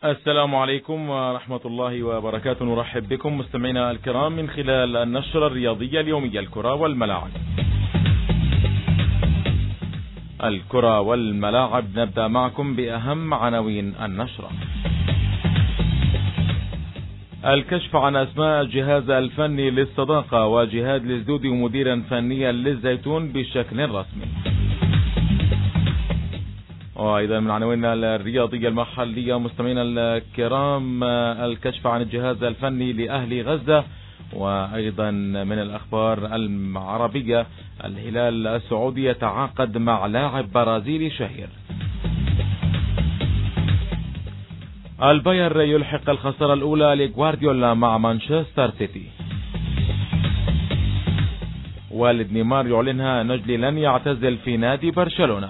السلام عليكم ورحمة الله وبركاته. نرحب بكم مستمعينا الكرام من خلال النشرة الرياضية اليومية الكرة والملاعب. الكرة والملاعب، نبدأ معكم بأهم عناوين النشرة. الكشف عن أسماء الجهاز الفني للصداقة وجهاد الزدودي مديرا فنيا للزيتون بشكل رسمي. وأيضا من عناويننا الرياضية المحلية مستمعينا الكرام الكشف عن الجهاز الفني لأهلي غزة. وأيضا من الأخبار العربية الهلال السعودي يتعاقد مع لاعب برازيلي شهير. الباير يلحق الخسارة الأولى لغوارديولا مع مانشستر سيتي. والد نيمار يعلنها نجلي لن يعتزل في نادي برشلونة.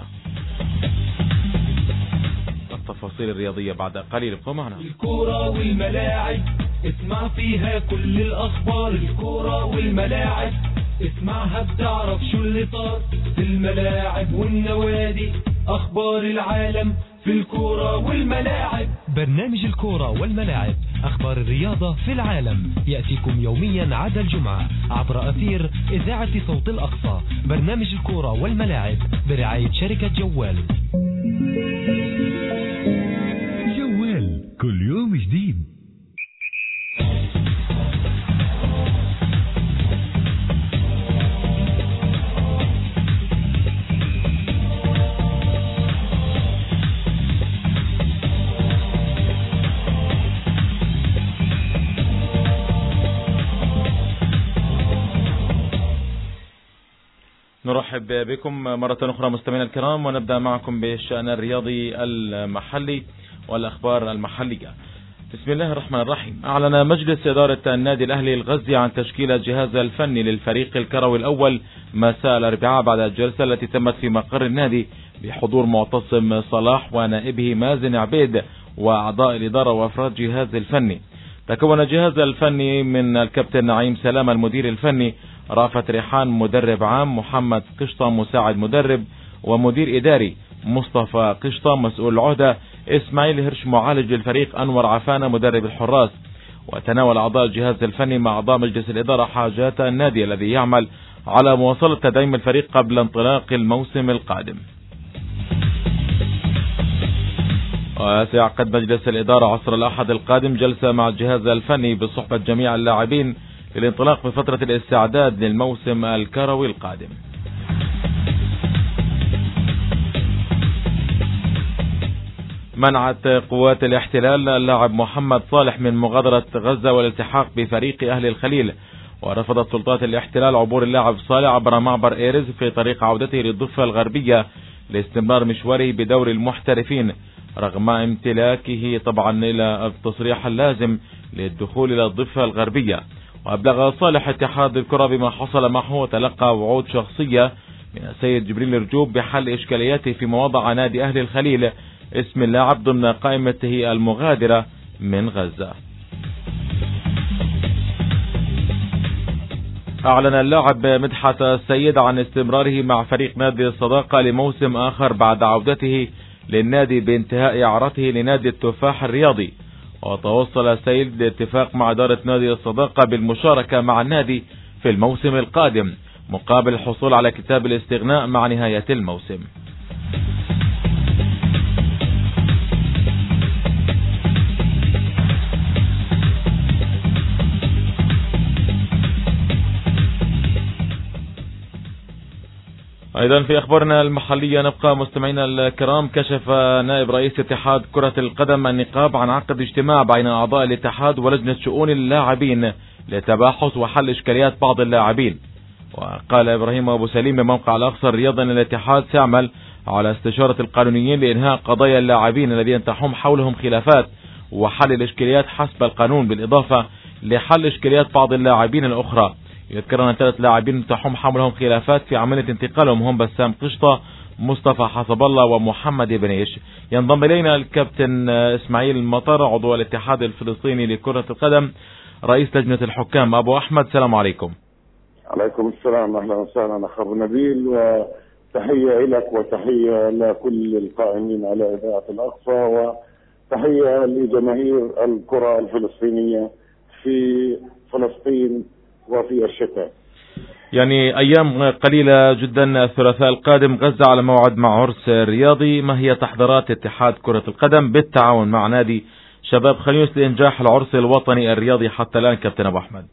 التفاصيل الرياضية بعد قليل، ابقوا معنا. الكرة والملاعب اسمع فيها كل الأخبار. الكرة والملاعب اسمعها بتعرف شو اللي صار في الملاعب والنوادي. أخبار العالم في الكرة والملاعب. برنامج الكرة والملاعب، أخبار الرياضة في العالم، يأتيكم يوميا عدا الجمعة عبر أثير إذاعة صوت الأقصى. برنامج الكرة والملاعب برعاية شركة جوال. جوال كل يوم جديد. نرحب بكم مرة أخرى مستمعينا الكرام، ونبدأ معكم بالشأن الرياضي المحلي والأخبار المحلية. بسم الله الرحمن الرحيم. أعلن مجلس إدارة النادي الأهلي الغزي عن تشكيل الجهاز الفني للفريق الكروي الأول مساء الأربعاء بعد الجلسة التي تمت في مقر النادي بحضور معتصم صلاح ونائبه مازن عبيد وأعضاء الإدارة وأفراد جهاز الفني. تكون الجهاز الفني من الكابتن نعيم سلام المدير الفني، رافت ريحان مدرب عام، محمد قشطة مساعد مدرب ومدير إداري، مصطفى قشطة مسؤول العهدة، إسماعيل هرش معالج للفريق، أنور عفانة مدرب الحراس. وتناول أعضاء الجهاز الفني مع أعضاء مجلس الإدارة حاجات النادي الذي يعمل على مواصلة تدعيم الفريق قبل انطلاق الموسم القادم. وسيعقد مجلس الإدارة عصر الأحد القادم جلسة مع الجهاز الفني بصحبة جميع اللاعبين للانطلاق بفترة الاستعداد للموسم الكروي القادم. منعت قوات الاحتلال اللاعب محمد صالح من مغادرة غزة والالتحاق بفريق أهل الخليل، ورفضت سلطات الاحتلال عبور اللاعب صالح عبر معبر إيرز في طريق عودته للضفة الغربية لاستمرار مشواره بدور المحترفين، رغم امتلاكه طبعا إلى التصريح اللازم للدخول إلى الضفة الغربية. وأبلغ صالح اتحاد الكرة بما حصل معه وتلقى وعود شخصية من السيد جبريل رجوب بحل إشكالياته في مواضع نادي أهل الخليل اسم اللاعب ضمن قائمته المغادرة من غزة. أعلن اللاعب مدحت السيد عن استمراره مع فريق نادي الصداقة لموسم آخر بعد عودته للنادي بانتهاء إعارته لنادي التفاح الرياضي. وتوصل السيد لاتفاق مع إدارة نادي الصداقة بالمشاركة مع النادي في الموسم القادم مقابل الحصول على كتاب الاستغناء مع نهاية الموسم. أيضا في أخبارنا المحلية نبقى مستمعينا الكرام. كشف نائب رئيس اتحاد كرة القدم النقاب عن عقد اجتماع بين أعضاء الاتحاد ولجنة شؤون اللاعبين لتباحث وحل إشكاليات بعض اللاعبين. وقال إبراهيم أبو سليم بموقع الأقصى الرياضي أن الاتحاد سيعمل على استشارة القانونيين لإنهاء قضايا اللاعبين الذين تحوم حولهم خلافات وحل الإشكاليات حسب القانون، بالإضافة لحل إشكاليات بعض اللاعبين الأخرى. يذكر أن 3 لاعبين تحوم حولهم خلافات في عملية انتقالهم هم بسام قشطة، مصطفى حسب الله ومحمد بنيش. ينضم إلينا الكابتن إسماعيل المطر عضو الاتحاد الفلسطيني لكرة القدم رئيس لجنة الحكام. أبو أحمد، السلام عليكم. عليكم السلام، أهلا وسهلا أخ أبو نبيل، وتحية لك وتحية لكل القائمين على إذاعة الأقصى تحية لجماهير الكرة الفلسطينية في فلسطين وفي الشتاء. يعني أيام قليلة جدا الثلاثاء القادم غزة على موعد مع عرس رياضي، ما هي تحضيرات اتحاد كرة القدم بالتعاون مع نادي شباب خان يونس لإنجاح العرس الوطني الرياضي حتى الآن كابتن أبو أحمد؟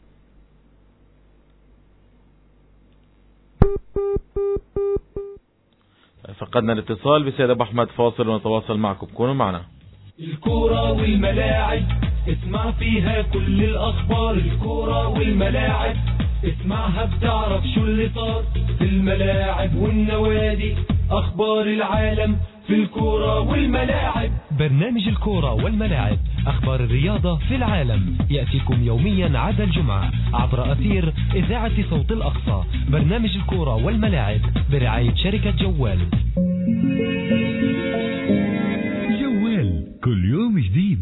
فقدنا الاتصال بسيد أبو أحمد، فاصل ونتواصل معكم، كونوا معنا. الكرة والملاعب اسمع فيها كل الأخبار، الكرة والملاعب اسمعها بتعرف شو اللي صار في الملاعب والنوادي، أخبار العالم في الكرة والملاعب. برنامج الكرة والملاعب، أخبار الرياضة في العالم، يأتيكم يوميا عدا الجمعة عبر أثير إذاعة صوت الأقصى. برنامج الكرة والملاعب برعاية شركة جوال. جوال كل يوم جديد.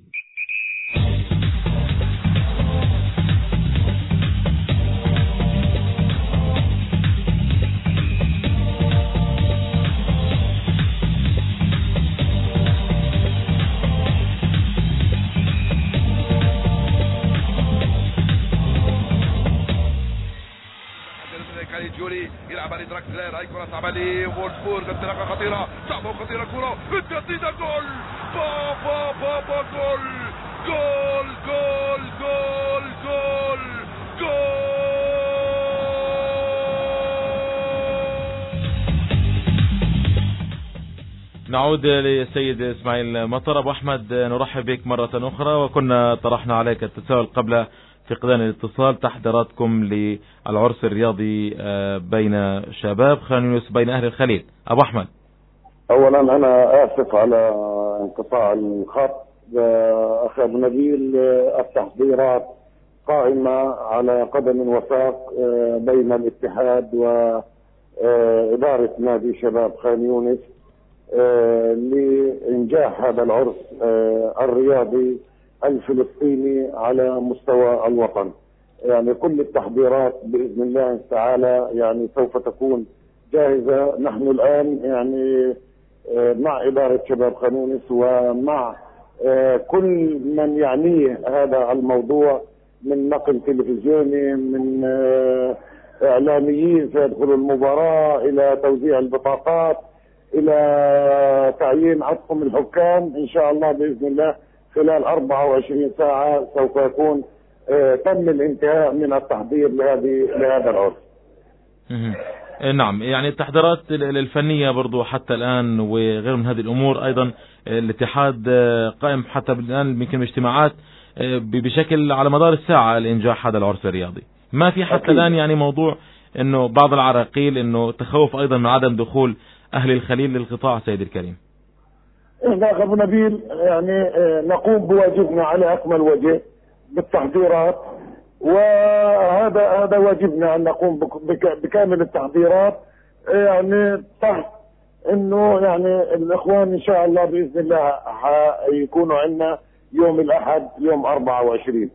يلعب على دراكسلر، هاي كرة صعبة لفولسبورغ، انطلاقة خطيرة، صعبة وخطيرة، كرة التسديدة، جول بابا بابا، جول جول جول جول جول جول. نعود للسيد إسماعيل مطر. أبو أحمد، نرحب بك مرة أخرى، وكنا طرحنا عليك التساؤل قبل فقدان الاتصال، تحضيراتكم للعرس الرياضي بين شباب خان يونس بين أهل الخليل. أبو أحمد، أولا أنا آسف على انقطاع الخط. أخي أبو نبيل، التحضيرات قائمة على قدم وساق بين الاتحاد وإدارة نادي شباب خان يونس لإنجاح هذا العرس الرياضي الفلسطيني على مستوى الوطن. يعني كل التحضيرات بإذن الله تعالى يعني سوف تكون جاهزة. نحن الآن يعني مع إدارة شباب خان يونس ومع كل من يعنيه هذا الموضوع، من نقل تلفزيوني، من إعلاميين سيدخلوا المباراة، إلى توزيع البطاقات، إلى تعيين أطقم الحكام. إن شاء الله بإذن الله خلال 24 ساعة سوف يكون تم الانتهاء من التحضير لهذا العرس. نعم، يعني التحضيرات الفنية برضو حتى الآن وغير من هذه الأمور أيضا الاتحاد قائم حتى الآن يمكن اجتماعات بشكل على مدار الساعة لإنجاح هذا العرس الرياضي. ما في حتى الآن يعني موضوع إنه بعض العراقيل إنه تخوف أيضا من عدم دخول أهل الخليل للقطاع. سيد الكريم، إحنا أبو نبيل يعني نقوم بواجبنا على أكمل وجه بالتحضيرات، وهذا واجبنا أن نقوم بكامل التحضيرات، يعني تحت إنه يعني الإخوان إن شاء الله بإذن الله يكونوا عندنا يوم الأحد يوم 24.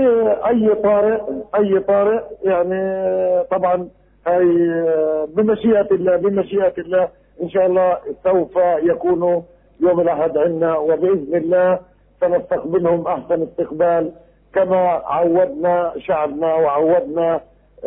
أي طارئ يعني طبعا هي بمشيئة الله إن شاء الله سوف يكونوا يوم الأحد عندنا، وبإذن الله سنستقبلهم أحسن استقبال كما عودنا شعبنا وعودنا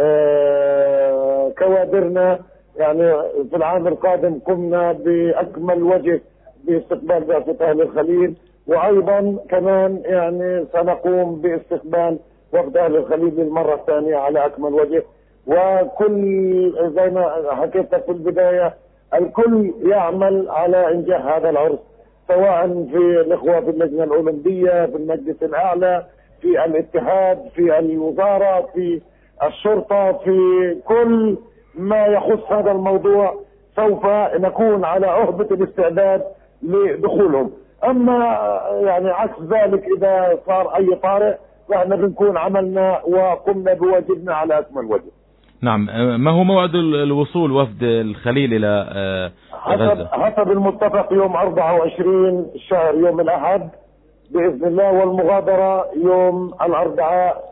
كوادرنا. يعني في العام القادم قمنا بأكمل وجه باستقبال بعثة أهل الخليل، وأيضا كمان يعني سنقوم باستقبال وفد أهل الخليل للمرة الثانية على أكمل وجه. وكل زي ما حكيت في البداية الكل يعمل على إنجاح هذا العرس، سواء في الإخوة في اللجنة الأولمبية، في المجلس الأعلى، في الاتحاد، في الوزارة، في الشرطة، في كل ما يخص هذا الموضوع سوف نكون على عهدة الاستعداد لدخولهم. أما يعني عكس ذلك إذا صار أي طارئ فإحنا بنكون عملنا وقمنا بواجبنا على أكمل وجه. نعم، ما هو موعد الوصول وفد الخليل إلى غزة؟ حسب المتفق يوم 24 الشهر يوم الأحد بإذن الله، والمغادرة يوم الأربعاء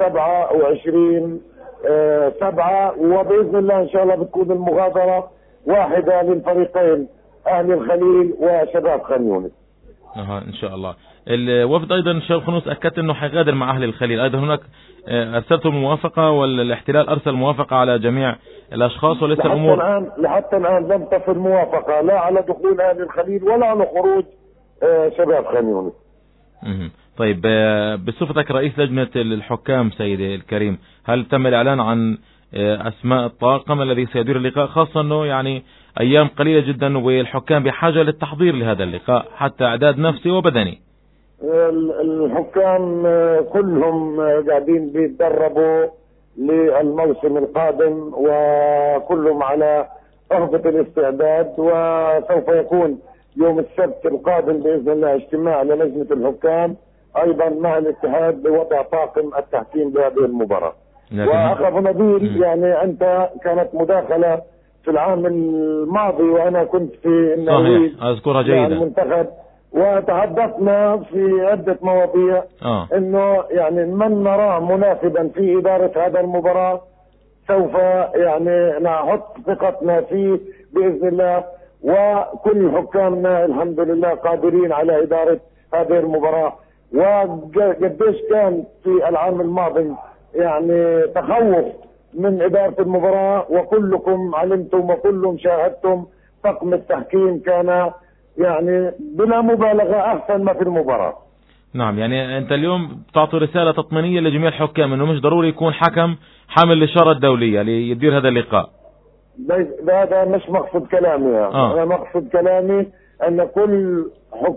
27/7، وبإذن الله إن شاء الله بتكون المغادرة واحدة للفريقين أهل الخليل وشباب خان يونس. إن شاء الله. الوفد أيضا الشباب خنوس أكدت أنه حيغادر مع أهل الخليل. أيضا هناك أرسلتم الموافقة والاحتلال أرسل موافقة على جميع الأشخاص ولسه الأمور لحتى الآن لم تصل موافقة لا على دخول أهل الخليل ولا على خروج شباب خان يونس. طيب بصفتك رئيس لجنة الحكام سيدي الكريم، هل تم الإعلان عن أسماء الطاقم الذي سيدير اللقاء، خاصة أنه يعني أيام قليلة جدا والحكام بحاجة للتحضير لهذا اللقاء حتى إعداد نفسي وبدني؟ الحكام كلهم قاعدين بيتدربوا للموسم القادم وكلهم على رغبة الاستعداد، وسوف يكون يوم السبت القادم بإذن الله اجتماع للجنة الحكام أيضا مع الاتحاد بوضع طاقم التحكيم بهذه المباراة. وأخ أبو نبيل يعني أنت كانت مداخلة في العام الماضي وأنا كنت في النرويج أذكرها جيدا المنتخب، وتحدثنا في عدة مواضيع انه يعني من نراه مناسبا في ادارة هذا المباراة سوف يعني نحط ثقتنا فيه باذن الله، وكل حكامنا الحمد لله قادرين على ادارة هذه المباراة. وقديش كان في العام الماضي يعني تخوف من ادارة المباراة، وكلكم علمتم وكلكم شاهدتم طاقم التحكيم كان يعني بلا مبالغة أحسن ما في المباراة. نعم، يعني أنت اليوم تعطي رسالة تطمينية لجميع الحكام أنه مش ضروري يكون حكم حامل الإشارة الدولية ليدير هذا اللقاء. هذا مش مقصد كلامي. أنا مقصد كلامي أن كل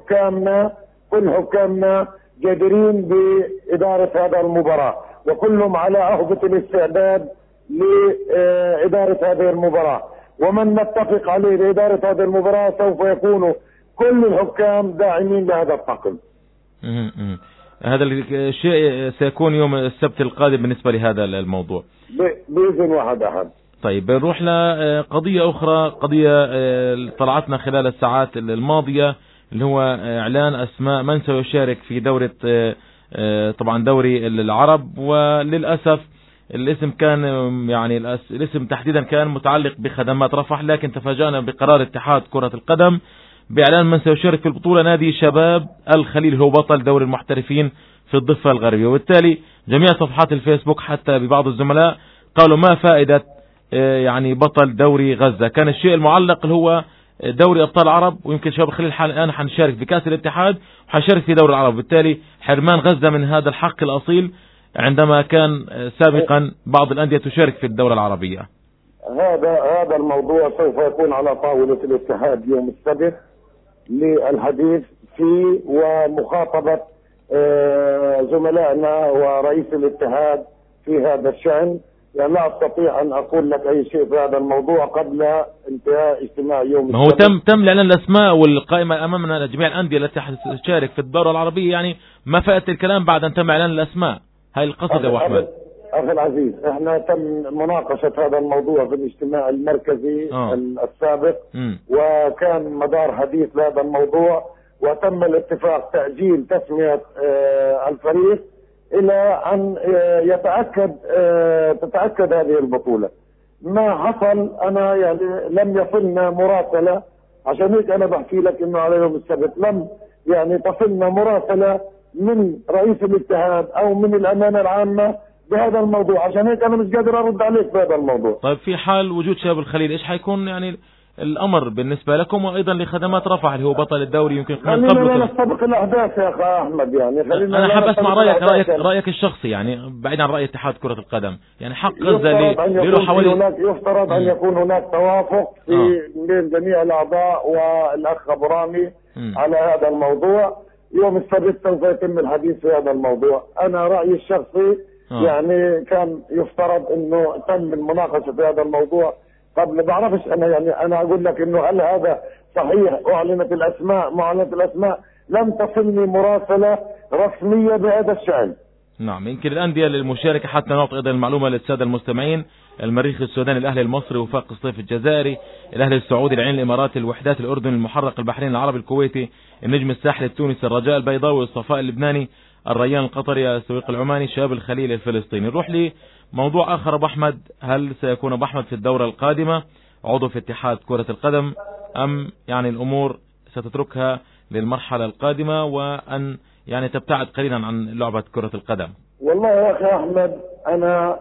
حكامنا قادرين بإدارة هذا المباراة، وكلهم على أهبة الاستعداد لإدارة هذه المباراة، ومن نتفق عليه لإدارة هذه المباراة سوف يكون كل الحكام داعمين لهذا الطاقم. هذا الشيء سيكون يوم السبت القادم بالنسبة لهذا الموضوع بإذن واحد أحد. طيب نروح لقضية أخرى، قضية طلعتنا خلال الساعات الماضية اللي هو إعلان أسماء من سيشارك في دورة طبعا دوري العرب، وللأسف الاسم كان يعني الاسم تحديدا كان متعلق بخدمات رفح، لكن تفاجأنا بقرار اتحاد كرة القدم بإعلان من سيشارك في البطولة نادي شباب الخليل هو بطل دوري المحترفين في الضفة الغربية. وبالتالي جميع صفحات الفيسبوك حتى ببعض الزملاء قالوا ما فائدة يعني بطل دوري غزة، كان الشيء المعلق اللي هو دوري أبطال العرب، ويمكن شباب الخليل الآن حنشارك في كأس الاتحاد وحنشارك في دوري العرب، بالتالي حرمان غزة من هذا الحق الأصيل عندما كان سابقا بعض الأندية تشارك في الدورة العربية. هذا الموضوع سوف يكون على طاولة الاتحاد يوم السبت للحديث فيه ومخاطبة زملائنا ورئيس الاتحاد في هذا الشأن. يعني لا أستطيع أن أقول لك أي شيء في هذا الموضوع قبل انتهاء اجتماع يوم ما هو تم لأن الأسماء والقائمة أمامنا جميع الأندية التي تشارك في الدورة العربية، يعني ما فائدة الكلام بعد أن تم إعلان الأسماء؟ هاي القصد يا أبو أحمد. أخي العزيز، احنا تم مناقشة هذا الموضوع في الاجتماع المركزي السابق وكان مدار حديث لهذا الموضوع، وتم الاتفاق تأجيل تسمية الفريق إلى أن تتأكد هذه البطولة. ما حصل أنا يعني لم يصلنا مراسلة، عشان هيك أنا بحكي لك إنه على يوم السبت لم يعني تصلنا مراسلة من رئيس الاتحاد أو من الأمانة العامة بهذا الموضوع، عشان هيك أنا مش قادر أرد عليك بهذا الموضوع. طيب في حال وجود شباب الخليل إيش حيكون يعني الأمر بالنسبة لكم وأيضا لخدمات رفح اللي هو بطل الدوري؟ يمكن خلينا لا نستبق الأحداث يا أخي أحمد، يعني أنا حاب أسمع رأيك الشخصي، يعني بعيد عن رأي اتحاد كرة القدم، يعني حق غزة له حوالي يفترض أن يكون هناك توافق بين جميع الأعضاء والأخ أبو رامي على هذا الموضوع. يوم السبت سوف يتم الحديث في هذا الموضوع. أنا رأيي الشخصي يعني كان يفترض إنه تم المناقشة في هذا الموضوع قبل. بعرفش أنا يعني أنا أقول لك إنه هل هذا صحيح؟ أعلنت الأسماء لم تصلني مراسلة رسمية بهذا الشأن. نعم، يمكن الأندية للمشاركة حتى نعطي أيضا المعلومة للسادة المستمعين: المريخ السوداني، الأهلي المصري، وفاق الصيف الجزائري، الأهلي السعودي، العين الإماراتي، الوحدات الأردني، المحرق البحرين، العربي الكويتي، النجم الساحلي التونسي، الرجاء البيضاوي، الصفاء اللبناني، الريان القطري، السويق العماني، شباب الخليل الفلسطيني. نروح لموضوع آخر أبو أحمد، هل سيكون أبو أحمد في الدورة القادمة عضو في اتحاد كرة القدم أم يعني الأمور ستتركها للمرحلة القادمة وأن يعني تبتعد قليلا عن لعبة كرة القدم؟ والله يا أخي أحمد، أنا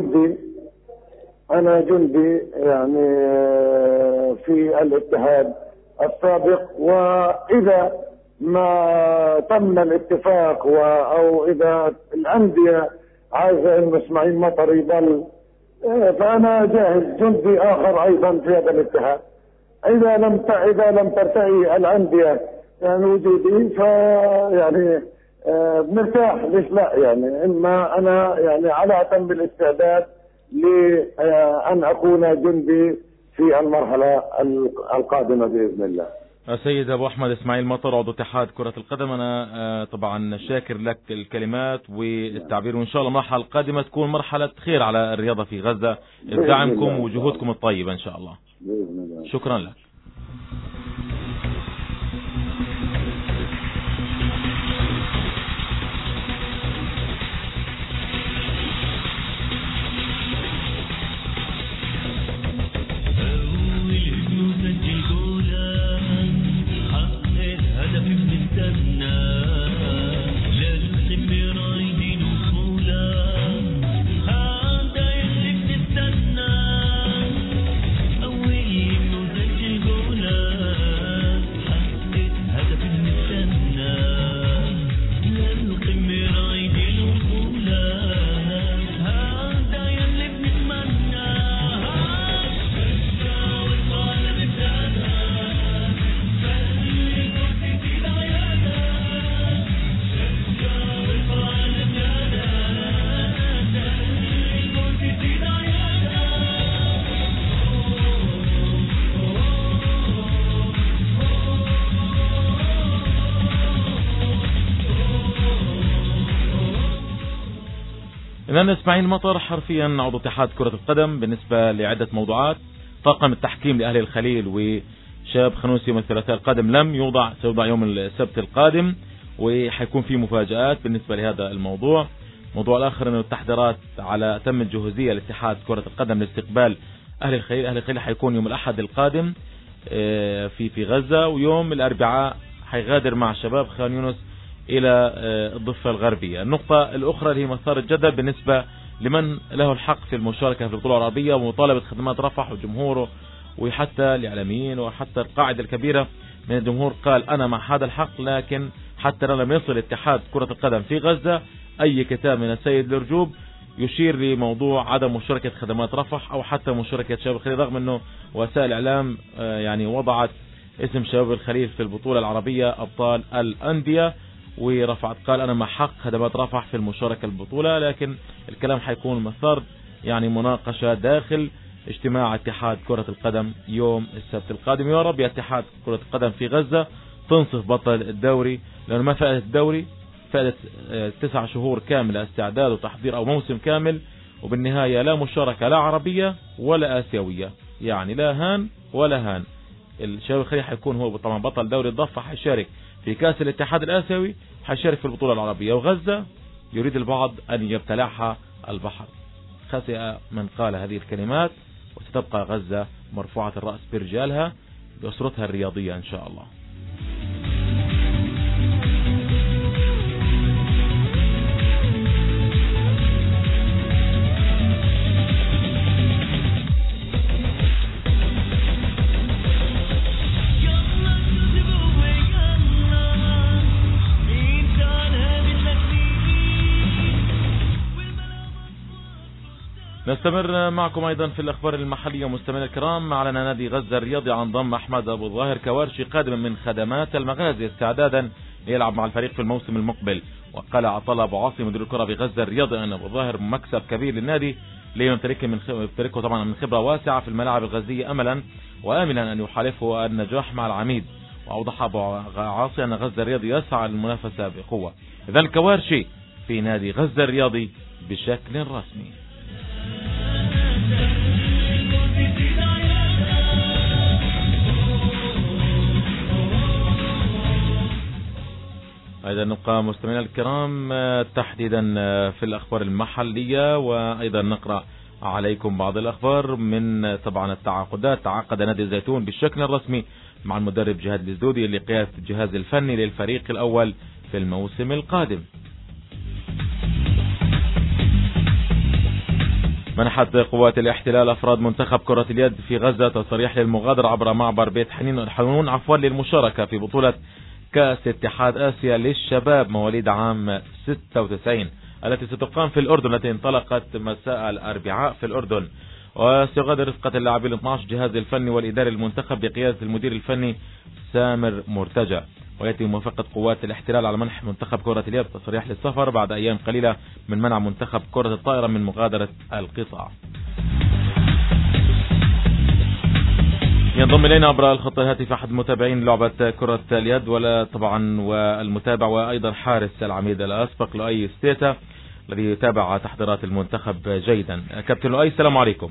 جندي يعني في الاتحاد السابق، وإذا ما تم الاتفاق أو إذا الأندية عايزة إنه إسماعيل مطر يضل، فأنا جاهز جندي آخر أيضا في هذا الاتحاد. إذا لم ترتقي الأندية يعني وجودي، فيعني بنرتاح، ليش لا؟ يعني إما أنا يعني على أتم الاستعداد لأن أكون جندي في المرحلة القادمة بإذن الله. السيد أبو أحمد إسماعيل مطر، عضو اتحاد كرة القدم، أنا طبعا شاكر لك الكلمات والتعبير، وإن شاء الله المرحلة القادمة تكون مرحلة خير على الرياضة في غزة بدعمكم وجهودكم الطيبة إن شاء الله. شكرا لك. إذن إسماعيل مطر حرفيا عضو اتحاد كرة القدم بالنسبة لعدة موضوعات. طاقم التحكيم لأهلي الخليل وشاب خنوسي يوم الثلاثاء القادم لم يوضع، سيوضع يوم السبت القادم، وحيكون في مفاجآت بالنسبة لهذا الموضوع. الموضوع الآخر أنه التحضيرات على تم الجهوزية لاتحاد كرة القدم لاستقبال أهلي الخليل. أهلي الخليل حيكون يوم الأحد القادم في غزة، ويوم الأربعاء حيغادر مع شباب خان يونس إلى الضفة الغربية. النقطة الأخرى اللي هي مثار الجدل بالنسبة لمن له الحق في المشاركة في البطولة العربية ومطالبة خدمات رفح وجمهوره، وحتى الإعلاميين وحتى القاعدة الكبيرة من الجمهور قال أنا مع هذا الحق، لكن حتى لم يصل اتحاد كرة القدم في غزة أي كتاب من السيد الرجوب يشير لموضوع عدم مشاركة خدمات رفح أو حتى مشاركة شباب الخليل، رغم أنه وسائل الإعلام يعني وضعت اسم شباب الخليل في البطولة العربية أبطال الأندية، ورفعت قال أنا مع حق خدمات رفح في المشاركة البطولة. لكن الكلام حيكون مثار يعني مناقشة داخل اجتماع اتحاد كرة القدم يوم السبت القادم. يا رب يا اتحاد كرة القدم في غزة تنصف بطل الدوري، لأنه ما فائدة الدوري؟ فائدة 9 شهور كاملة استعداد وتحضير أو موسم كامل، وبالنهاية لا مشاركة لا عربية ولا آسيوية، يعني لا هان ولا هان. الشباب الخليل حيكون هو طبعا بطل دوري الضفة، حيشارك في كأس الاتحاد الآسيوي، حيشارك في البطولة العربية، وغزة يريد البعض أن يبتلعها البحر. خسئ من قال هذه الكلمات، وستبقى غزة مرفوعة الرأس برجالها بأسرتها الرياضية إن شاء الله. نستمر معكم أيضا في الأخبار المحلية مستمعينا الكرام. أعلن نادي غزة الرياضي عن ضم أحمد أبو الظاهر كوارشي قادما من خدمات المغازي استعدادا ليلعب مع الفريق في الموسم المقبل. وقال عطلة أبو عاصي مدير الكرة بغزة الرياضي أن أبو الظاهر مكسب كبير للنادي ليمتلكه طبعا من خبرة واسعة في الملاعب الغزية، أملا وآملا أن يحالفه النجاح مع العميد. وأوضح أبو عاصي أن غزة الرياضي يسعى للمنافسة بقوة. إذا الكوارشي في نادي غزة الرياضي بشكل رسمي. أيضا نبقى مستمعينا الكرام تحديدا في الأخبار المحلية، وأيضا نقرأ عليكم بعض الأخبار من طبعا التعاقدات. تعاقد نادي الزيتون بالشكل الرسمي مع المدرب جهاد الزدودي لقيادة الجهاز الفني للفريق الأول في الموسم القادم. منحت قوات الاحتلال أفراد منتخب كرة اليد في غزة تصريح للمغادرة عبر معبر بيت حنون للمشاركة في بطولة كأس اتحاد آسيا للشباب مواليد عام 96 التي ستقام في الأردن، التي انطلقت مساء الأربعاء في الأردن. وسيغادر رفقة اللاعبين 12 جهاز الفني والإداري المنتخب بقيادة المدير الفني سامر مرتجى. ويأتي موافقة قوات الاحتلال على منح منتخب كرة اليد تصريح للسفر بعد أيام قليلة من منع منتخب كرة الطائرة من مغادرة القطاع. ينضم إلينا عبر الخط الهاتفي أحد متابعين لعبة كرة اليد ولا طبعا والمتابع وأيضا حارس العميد الأسبق لؤي ستيتا الذي يتابع تحضيرات المنتخب جيدا. كابتن لؤي، السلام عليكم.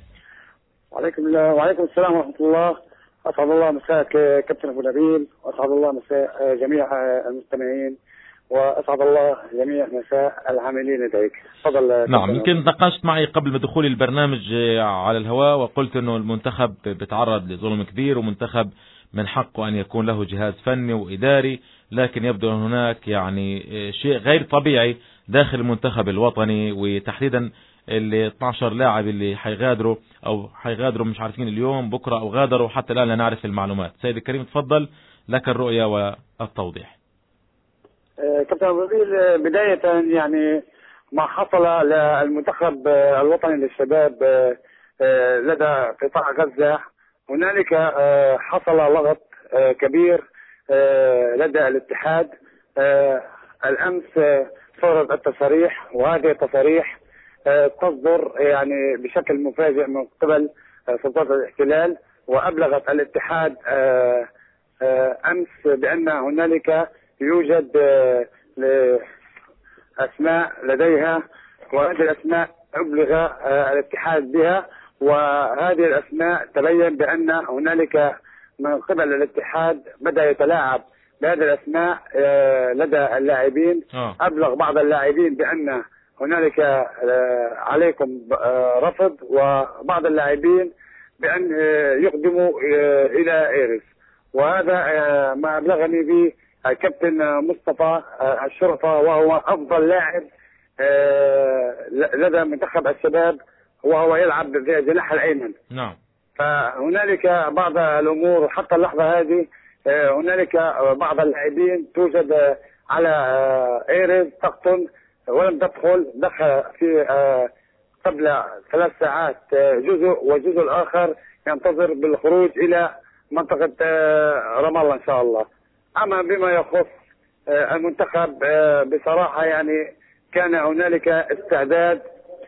وعليكم السلام ورحمة الله. أسعد الله مساءك كابتن أبو نبيل، وأسعد الله مساء جميع المستمعين، وأسعد الله جميع مساء العاملين لديك. تفضل. نعم، يمكن ناقشت معي قبل ما دخول البرنامج على الهواء وقلت أنه المنتخب بيتعرض لظلم كبير، ومنتخب من حقه أن يكون له جهاز فني وإداري، لكن يبدو أن هناك يعني شيء غير طبيعي داخل المنتخب الوطني، وتحديدا اللي 12 لاعب اللي حيغادروا مش عارفين اليوم بكرة أو غادروا، حتى الآن لا نعرف المعلومات. سيد الكريم تفضل، لك الرؤية والتوضيح. كابتن أبو نبيل، بداية يعني ما حصل للمنتخب الوطني للشباب لدى قطاع غزة، هنالك حصل لغط كبير لدى الاتحاد. الأمس صدرت التصاريح، وهذه التصاريح تصدر يعني بشكل مفاجئ من قبل سلطات الاحتلال، وأبلغت الاتحاد أمس بأن هنالك يوجد أسماء لديها، وهذه الأسماء أبلغ الاتحاد بها، وهذه الأسماء تبين بأن هنالك من قبل الاتحاد بدأ يتلاعب بهذه الأسماء لدى اللاعبين. أبلغ بعض اللاعبين بأن هنالك عليكم رفض، وبعض اللاعبين بأن يقدموا إلى إيرس، وهذا ما أبلغني به الكابتن مصطفى الشرطة، وهو أفضل لاعب لدى منتخب الشباب، وهو يلعب بجناح الأيمن. نعم. فهنالك بعض الأمور حتى اللحظة هذه، هنالك بعض اللاعبين توجد على إيرز تقطن ولم تدخل، دخل في قبل 3 ساعات جزء، والجزء الآخر ينتظر بالخروج إلى منطقة رام الله إن شاء الله. أما بما يخص المنتخب بصراحة يعني كان هنالك استعداد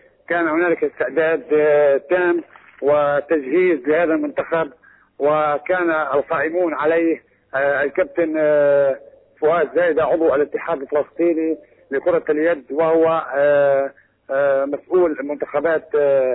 تام وتجهيز لهذا المنتخب، وكان القائمون عليه الكابتن فؤاد زايدة عضو الاتحاد الفلسطيني لكرة اليد، وهو مسؤول المنتخبات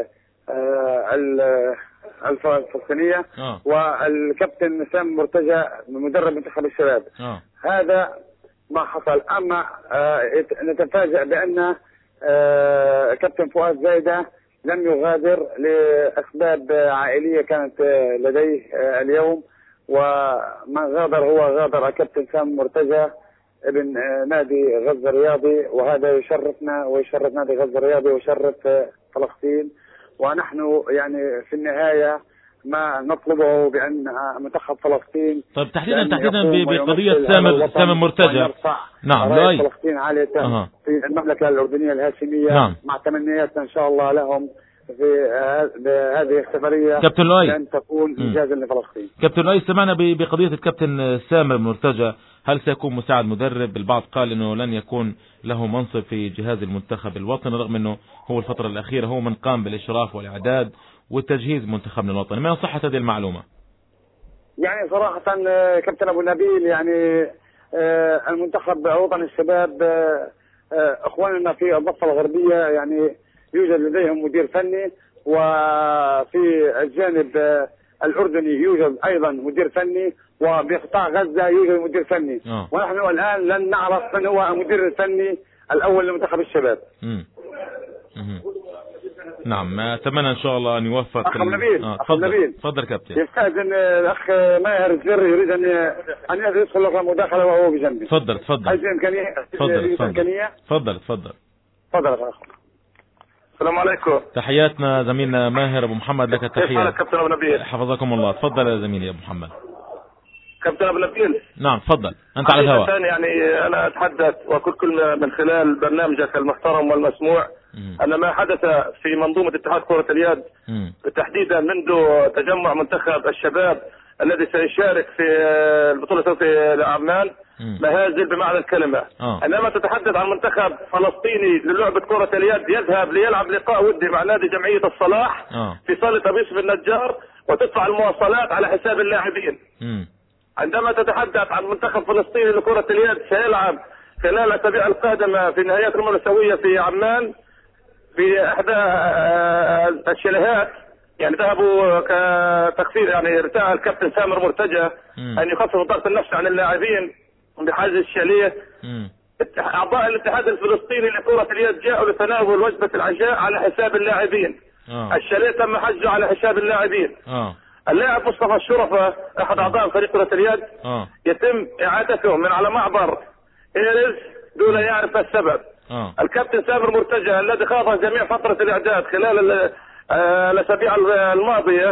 الفلسطينية، والكابتن سام مرتجى مدرب منتخب الشباب. هذا ما حصل. أما نتفاجأ بأن كابتن فؤاد زايدة لم يغادر لأسباب عائلية كانت لديه اليوم، ومن غادر هو غادر الكابتن سام مرتجى ابن نادي غزة الرياضي، وهذا يشرفنا ويشرف نادي غزة الرياضي ويشرف فلسطين. ونحن يعني في النهاية ما نطلبه بأن منتخب فلسطين طيب تحديدا بقضية سامر مرتجى. نعم، راية فلسطين عالية في المملكة الأردنية الهاشمية. نعم. مع تمنياتنا إن شاء الله لهم في هذه السفرية كابتن لؤي أن تكون إنجازا لفلسطين. كابتن لؤي، سمعنا بقضية الكابتن سامر مرتجى، هل سيكون مساعد مدرب؟ البعض قال انه لن يكون له منصب في جهاز المنتخب الوطني، رغم انه هو الفترة الأخيرة هو من قام بالإشراف والإعداد والتجهيز منتخبنا الوطني. ما صحة هذه المعلومة؟ يعني صراحة كابتن أبو نبيل، يعني المنتخب الوطني الشباب اخواننا في الضفة الغربية يعني يوجد لديهم مدير فني، وفي الجانب الأردني يوجد أيضا مدير فني، وبقطاع غزة يوجد مدير فني. ونحن الآن لن نعرف من هو المدير الفني الأول لمنتخب الشباب. نعم، اتمنى ان شاء الله ان يوفق. اخ نبيل، تفضل كابتن. يستاذن الاخ ماهر الزري يريد ان يدخل مداخله وهو بجنبي. تفضل. عايز امكانيه. تفضل. يا اخ. السلام عليكم. تحياتنا زميلنا ماهر ابو محمد، لك التحيه. كيف حالك كابتن ابو نبيل؟ حفظكم الله. تفضل يا زميلي ابو محمد. كابتن ابو نبيل. نعم تفضل، انت على الهواء. يعني انا اتحدث واقول من خلال برنامجك المحترم والمسموع ان ما حدث في منظومه اتحاد كره اليد تحديدا منذ تجمع منتخب الشباب الذي سيشارك في البطوله في عمان مهازل بمعنى الكلمه. عندما تتحدث عن منتخب فلسطيني للعبه كره اليد يذهب ليلعب لقاء ودي مع نادي جمعيه الصلاح في صاله ابو يوسف النجار وتدفع المواصلات على حساب اللاعبين. عندما تتحدث عن منتخب فلسطيني لكرة اليد سيلعب خلال الأسابيع القادمة في نهايات الأمم الآسيوية في عمان في إحدى الشاليهات، يعني ذهبوا كتخفيض، يعني ارتأى الكابتن سامر مرتجى أن يخفف الضغط النفسي عن اللاعبين بحجز الشاليه. أعضاء الاتحاد الفلسطيني لكرة اليد جاءوا لتناول وجبة العشاء على حساب اللاعبين. الشاليه تم حجزه على حساب اللاعبين. اللاعب مصطفى الشرفة احد اعضاء فريق كرة اليد يتم اعادته من على معبر ايرز دون يعرف السبب. الكابتن سامر مرتجى الذي خاض جميع فترة الاعداد خلال الاسابيع الماضية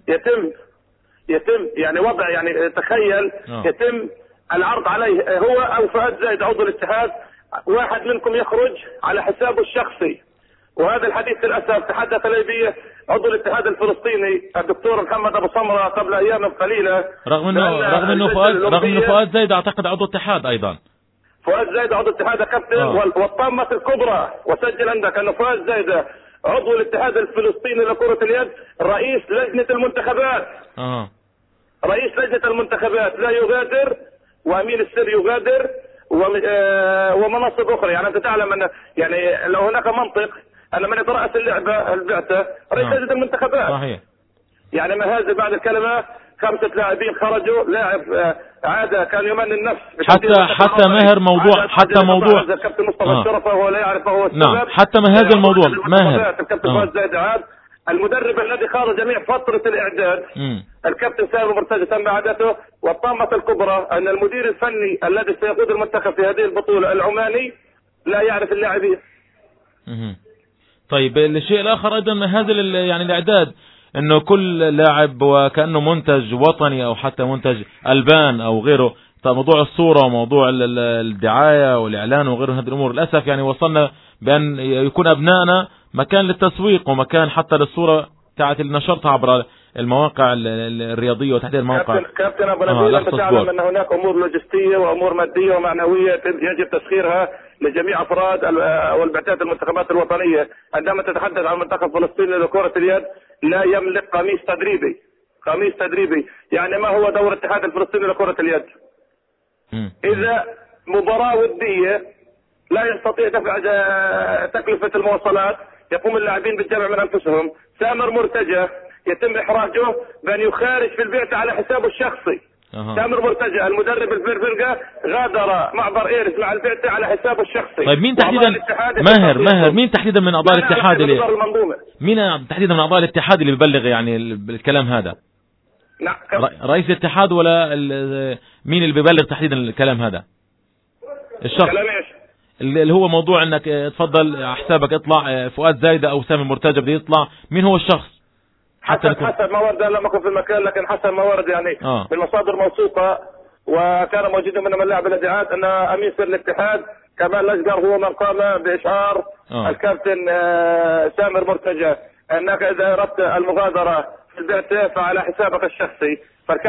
يتم يعني وضع، يعني تخيل يتم العرض عليه هو او فؤاد زايد عضو الاتحاد، واحد منكم يخرج على حسابه الشخصي. وهذا الحديث للاسف تحدث لي به عضو الاتحاد الفلسطيني الدكتور محمد ابو سمره قبل ايام قليله، رغم انه فؤاد زايد اعتقد عضو اتحاد ايضا. فؤاد زايد عضو الاتحاد كابتن. والطامه الكبرى، وسجل عندك ان فؤاد زايد عضو الاتحاد الفلسطيني لكره اليد رئيس لجنه المنتخبات. رئيس لجنه المنتخبات لا يغادر، وامين السر يغادر، ومناصب اخرى. يعني انت تعلم ان يعني لو هناك منطق ان من يترأس البعثه رئيس لجنه المنتخبات. صحيح. يعني ما هذا بعد الكلمه 5 لاعبين خرجوا، لاعب عاده كان يمني النفس حتى ماهر موضوع الكابتن مصطفى الشرفه وهو لا يعرف هو السبب. نعم، حتى ما هذا الموضوع ماهر الكابتن فؤاد زايد عاد المدرب الذي خاض جميع فتره الاعداد الكابتن سامر مرتجى تم اعادته. والطامه الكبرى ان المدير الفني الذي سيقود المنتخب في هذه البطوله العماني لا يعرف اللاعبين. طيب الشيء الاخر ايضا هذا يعني الاعداد انه كل لاعب وكانه منتج وطني او حتى منتج البان او غيره. طيب موضوع الصوره وموضوع الدعايه والاعلان وغيره هذه الامور للاسف يعني وصلنا بان يكون ابنائنا مكان للتسويق ومكان حتى للصوره تاعت النشرتها عبر المواقع الرياضيه وتحديد المواقع. كابتن ابو نبيل، انت تعلم ان هناك امور لوجستيه وامور ماديه ومعنويه يجب تسخيرها لجميع افراد والبعثات المنتخبات الوطنيه. عندما تتحدث عن منتخب فلسطين لكره اليد لا يملك قميص تدريبي. يعني ما هو دور الاتحاد الفلسطيني لكره اليد؟ اذا مباراه وديه لا يستطيع دفع تكلفه المواصلات، يقوم اللاعبين بالجمع من انفسهم. سامر مرتجى يتم احراجه بان يخارج في البعثه على حسابه الشخصي. سامر مرتجى المدرب الفرقه غادر معبر ايرس مع البعثه على حسابه الشخصي. طيب مين تحديدا ماهر مين تحديدا من اعضاء الاتحاد مين تحديدا من اعضاء الاتحاد اللي بيبلغ يعني الكلام هذا؟ نعم. رئيس الاتحاد ولا مين اللي بيبلغ تحديدا الكلام هذا؟ الشخص اللي هو موضوع انك تفضل حسابك اطلع فؤاد زايدة او سامي مرتجى بده يطلع، مين هو الشخص؟ حسب ما ورد، لم اكن في المكان لكن حسب ما ورد يعني من مصادر موثوقه، وكان موجودا من اللاعب الذي عاد ان امين سر الاتحاد كمال الاشقر هو من قام باشعار الكابتن سامر مرتجى انك اذا اردت المغادره في البعثه فعلى حسابك الشخصي.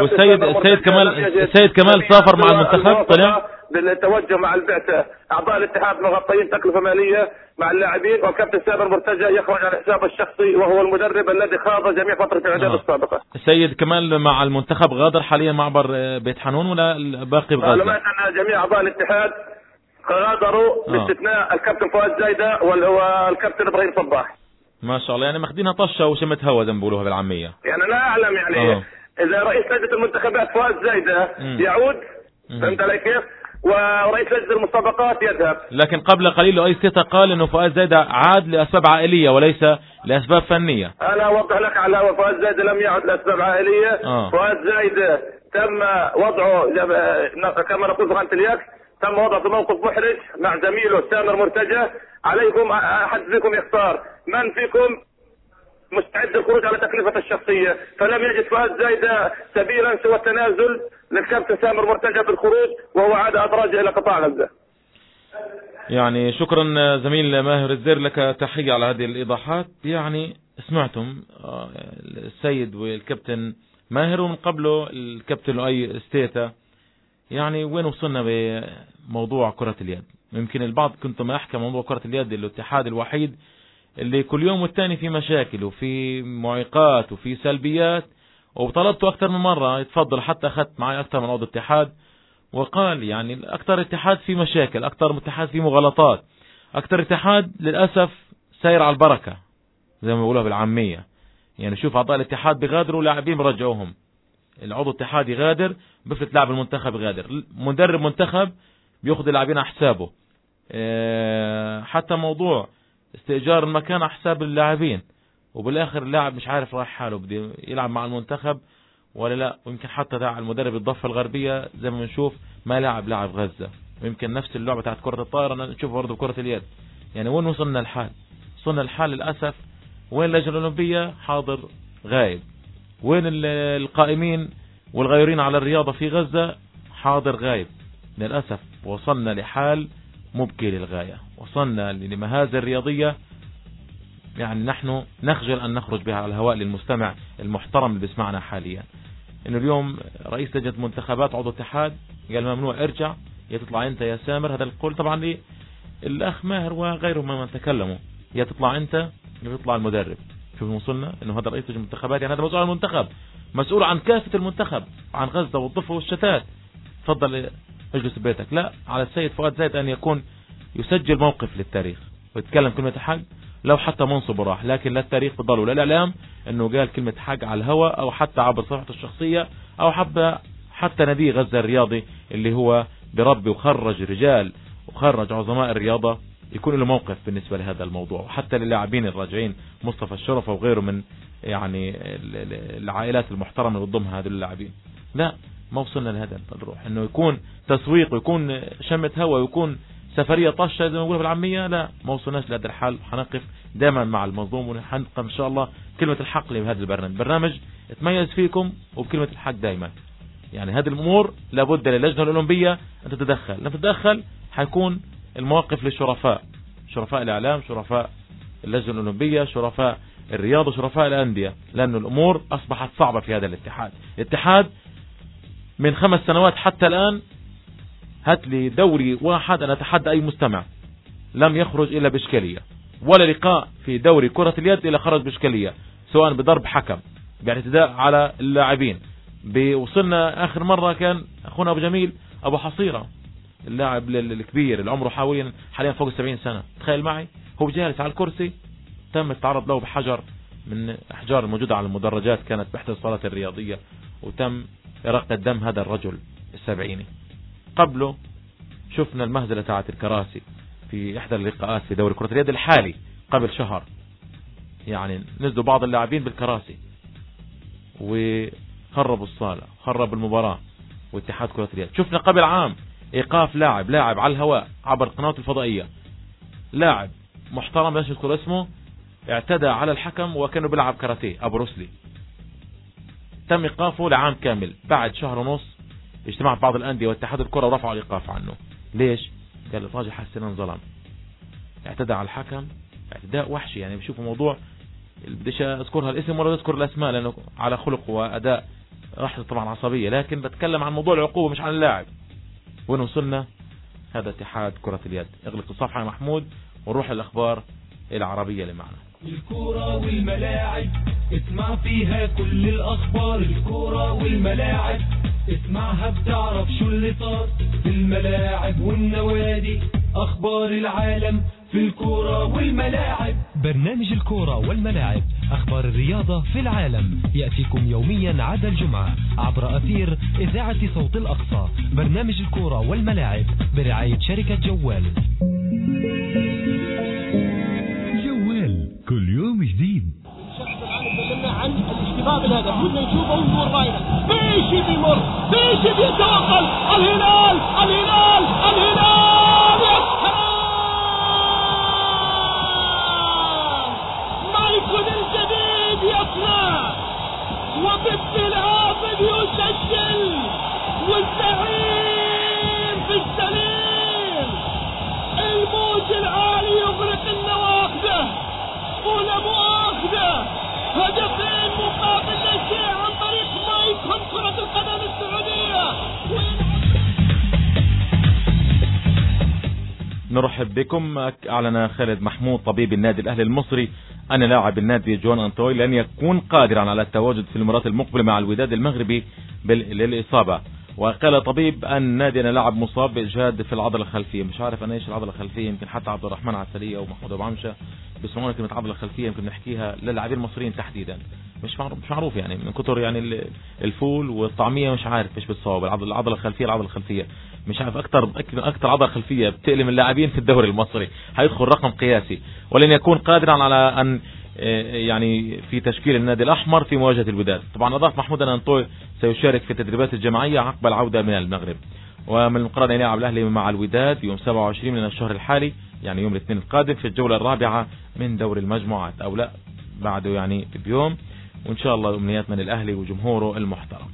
والسيد كمال سافر مع المنتخب طلع بالتوجه مع البعثه. اعضاء الاتحاد مغطيين تكلفه ماليه مع اللاعبين، والكابتن سامر مرتجى يخرج على حسابه الشخصي وهو المدرب الذي خاض جميع فتره الاعداد السابقه. السيد كمال مع المنتخب غادر حاليا معبر بيت حنون ولا باقي بغزه؟ معلومات ان جميع اعضاء الاتحاد غادروا باستثناء الكابتن فؤاد زايدة والكابتن ابراهيم صباح. ما شاء الله، يعني ماخذينها طشه وشمت هوا زي ما بيقولوها بالعاميه. يعني لا اعلم يعني اذا رئيس لجنه المنتخبات فؤاد زايدة يعود، فهمت علي كيف؟ ورئيس لجنة المسابقات يذهب. لكن قبل قليل أي ستة قال أنه فؤاد زايدة عاد لأسباب عائلية وليس لأسباب فنية. أنا أوضح لك على فؤاد زايدة لم يعد لأسباب عائلية. فؤاد زايدة تم وضعه كما نقول في قناة اليك، تم وضعه في موقف محرج مع زميله سامر مرتجى. عليكم أحد فيكم يختار من فيكم مستعد للخروج على تكلفة الشخصية، فلم يجد فؤاد زايدة سبيلا سوى التنازل للكابتن سامر مرتجى بالخروج، وهو عاد أدراجه إلى قطاع غزة. يعني شكرا زميل ماهر الزير، لك تحية على هذه الإيضاحات. يعني سمعتم السيد والكابتن ماهر ومن قبله الكابتن لؤي ستيتا، يعني وين وصلنا بموضوع كرة اليد. يمكن البعض كنتم أحكى موضوع كرة اليد الاتحاد الوحيد اللي كل يوم والتاني في مشاكل وفي معيقات وفي سلبيات، وطلبته أكثر من مرة يتفضل، حتى أخذت معي أكثر من عضو اتحاد وقال يعني أكثر اتحاد في مشاكل، أكثر اتحاد في مغالطات، أكثر اتحاد للأسف سير على البركة زي ما بيقولوها بالعامية. يعني شوف أعضاء الاتحاد بيغادروا لاعبين برجعوهم، العضو اتحاد يغادر بفلت لاعب المنتخب يغادر، مدرب منتخب بياخذ اللاعبين على حسابه، حتى موضوع استئجار المكان على حساب اللاعبين، وبالاخر اللاعب مش عارف رايح حاله بده يلعب مع المنتخب ولا لا. ويمكن حتى تاع المدرب الضفة الغربية زي ما بنشوف ما لاعب غزة، ويمكن نفس اللعبة تاعت كرة الطائرة نشوفها برضه بكرة اليد. يعني وين وصلنا الحال؟ وصلنا الحال للأسف وين اللجنة الأولمبية حاضر غايب، وين القائمين والغيرين على الرياضة في غزة حاضر غايب. للأسف وصلنا لحال مبكي للغاية، وصلنا لمهازة رياضية يعني نحن نخجل أن نخرج بها على الهواء للمستمع المحترم اللي بيسمعنا حاليا. إنه اليوم رئيس لجنة منتخبات عضو اتحاد قال ممنوع ارجع، يا تطلع أنت يا سامر. هذا القول طبعا للأخ ماهر وغيره ممن تكلموا، يا تطلع أنت يا تطلع المدرب. شوف وصلنا إنه هذا رئيس لجنة المنتخبات، يعني هذا مسؤول عن المنتخب، مسؤول عن كافة المنتخب، عن غزة والضفة والشتات. تفضل اجلس ببيتك. لا، على السيد فؤاد زايد أن يكون يسجل موقف للتاريخ ويتكلم كلمة حق، لو حتى منصب راح، لكن لا التاريخ بضل ولا الإعلام انه قال كلمة حق على الهواء او حتى عبر صفحته الشخصية او حتى نادي غزة الرياضي اللي هو بربي وخرج رجال وخرج عظماء الرياضة يكون له موقف بالنسبة لهذا الموضوع. وحتى للاعبين الراجعين مصطفى الشرفة وغيره من يعني العائلات المحترمة اللي ضمها هذول اللاعبين. لا، ما وصلنا لهذا الروح انه يكون تسويق ويكون شمة هوا ويكون سفرية طشة زي ما نقولها بالعامية. لا، ما وصلناش لهذا الحال. حنقف دائما مع المظلوم ونحقق ان شاء الله كلمة الحق لهذا البرنامج تميز فيكم وبكلمة الحق دائما. يعني هذه الامور لابد للجنة الاولمبية ان تتدخل. لما تتدخل حيكون المواقف للشرفاء، شرفاء الاعلام، شرفاء اللجنة الاولمبية، شرفاء الرياضة، شرفاء الاندية، لأن الامور اصبحت صعبة في هذا الاتحاد. من 5 سنوات حتى الان هات لي دوري واحد، أنا أتحدى أي مستمع لم يخرج إلا بإشكالية، ولا لقاء في دوري كرة اليد إلا خرج بإشكالية، سواء بضرب حكم باعتداء على اللاعبين. وصلنا آخر مرة كان أخونا أبو جميل أبو حصيرة، اللاعب الكبير اللي عمره حاليا فوق 70 سنة. تخيل معي هو جالس على الكرسي تم التعرض له بحجر من أحجار الموجودة على المدرجات كانت بإحدى الصالات الرياضية، وتم إراقة دم هذا الرجل السبعيني. قبله شفنا المهزلة تاعت الكراسي في إحدى اللقاءات في دوري كرة اليد الحالي قبل شهر، يعني نزلوا بعض اللاعبين بالكراسي وخربوا الصالة، خربوا المباراة واتحاد كرة اليد. شفنا قبل عام إيقاف لاعب على الهواء عبر القنوات الفضائية، لاعب محترم لا نذكر اسمه اعتدى على الحكم وكانوا بيلعب كاراتيه أبو روسلي، تم إيقافه لعام كامل. بعد شهر ونص اجتمعت بعض الأندية واتحاد الكرة ورفعوا الإيقاف عنه. ليش؟ قال الراجل حسن انظلم، اعتدى على الحكم اعتداء وحشي. يعني بشوفوا موضوع بديش اذكرها الاسم ولا اذكر الاسماء لانه على خلق واداء راح طبعا عصبية، لكن بتكلم عن موضوع العقوبة مش عن اللاعب. وين وصلنا؟ هذا اتحاد كرة اليد. اغلق الصفحة يا محمود ونروح للأخبار العربية اللي معنا. الكرة والملاعب اسمع فيها كل الأخبار. الكرة والملاعب اسمعها بتعرف شو اللي صار في الملاعب والنوادي، أخبار العالم في الكرة والملاعب. برنامج الكرة والملاعب، أخبار الرياضة في العالم، يأتيكم يوميا عدا الجمعة عبر أثير إذاعة صوت الأقصى. برنامج الكرة والملاعب برعاية شركة جوال. جوال كل يوم جديد. الشخص الآن تكلمنا عن الاشتباه بالهدف، كنا نشوفه ونقول راينا بيشي بيمر، بيشي بيتوصل، الهلال الهلال الهلال يا سلام، مايكون الجديد يصنع وبالتلعاب يسجل، والزعيم في السليم، الموج العالي يغرق النواقده ولا مؤاخذة، هدفين مقابل لا شيء عن طريق مايكون كرة القدم السعودية. نرحب بكم. أعلن خالد محمود طبيب النادي الأهلي المصري أن لاعب النادي جون أنطوي لن يكون قادرا على التواجد في المباراة المقبلة مع الوداد المغربي للإصابة. وقال طبيب أن نادينا لاعب مصاب بإجهاد في العضلة الخلفية. مش عارف أنا إيش العضلة الخلفية، يمكن حتى عبد الرحمن عسلية ومحمود أبو عمشة بيسمعون كلمة عضلة خلفية، يمكن نحكيها للاعبين المصريين تحديدا. مش معروف يعني من كتر يعني الفول والطعمية، مش عارف إيش بالصواب. العضلة الخلفية مش عارف. أكتر عضلة خلفية بتألم اللاعبين في الدوري المصري، هيدخل رقم قياسي، ولن يكون قادرا على أن يعني في تشكيل النادي الأحمر في مواجهة الوداد. طبعا أضاف محمود أن أنطوي سيشارك في التدريبات الجماعية عقب العودة من المغرب. ومن المقرر أن يلعب الأهلي مع الوداد يوم 27 من الشهر الحالي، يعني يوم الاثنين القادم في الجولة الرابعة من دور المجموعات، أو لا بعده يعني بيوم. وإن شاء الله أمنياتنا للأهلي وجمهوره المحترم.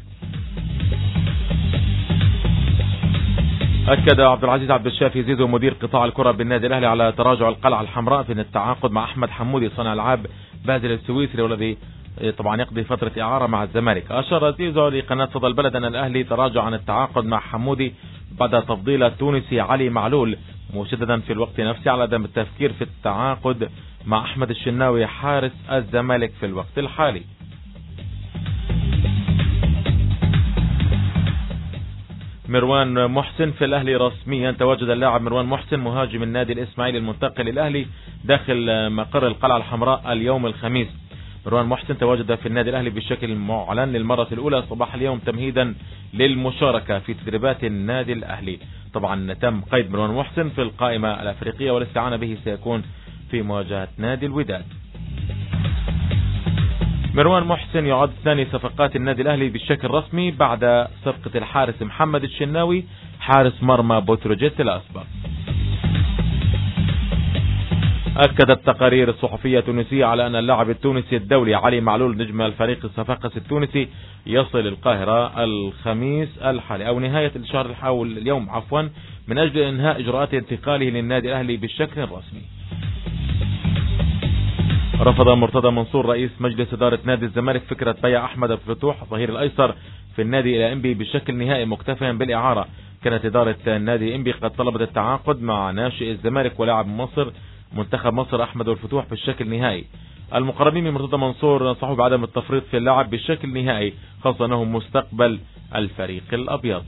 أكد عبد العزيز عبد الشافي زيزو مدير قطاع الكرة بالنادي الأهلي على تراجع القلعة الحمراء في التعاقد مع أحمد حمودي صانع ألعاب بازل السويسري، والذي طبعا يقضي فترة إعارة مع الزمالك. أشار زيزو لقناة صدى البلد أن الأهلي تراجع عن التعاقد مع حمودي بعد تفضيل التونسي علي معلول، مشددا في الوقت نفسه على عدم التفكير في التعاقد مع أحمد الشناوي حارس الزمالك في الوقت الحالي. مروان محسن في الأهلي رسميا. تواجد اللاعب مروان محسن مهاجم النادي الإسماعيلي المنتقل للأهلي داخل مقر القلعة الحمراء اليوم الخميس. مروان محسن تواجد في النادي الأهلي بشكل معلن للمرة الأولى صباح اليوم تمهيدا للمشاركة في تدريبات النادي الأهلي. طبعا تم قيد مروان محسن في القائمة الأفريقية، والاستعانة به سيكون في مواجهة نادي الوداد. مروان محسن يعد ثاني صفقات النادي الأهلي بالشكل رسمي بعد صفقة الحارس محمد الشناوي حارس مرمى بوتروجيت الأسبق. أكدت التقارير الصحفية التونسية على أن اللاعب التونسي الدولي علي معلول نجم الفريق الصفاقسي التونسي يصل القاهرة الخميس الحالي أو نهاية الشهر الحول اليوم من أجل إنهاء إجراءات انتقاله للنادي الأهلي بالشكل الرسمي. رفض مرتضى منصور رئيس مجلس إدارة نادي الزمالك فكرة بيع أحمد الفتوح الظهير الأيسر في النادي إلى إنبي بشكل نهائي مكتفيا بالإعارة. كانت إدارة النادي إنبي قد طلبت التعاقد مع ناشئ الزمالك ولاعب مصر منتخب مصر أحمد الفتوح بالشكل نهائي. المقربين من مرتضى منصور نصحوا بعدم التفريط في اللاعب بالشكل نهائي، خاصة أنه مستقبل الفريق الأبيض.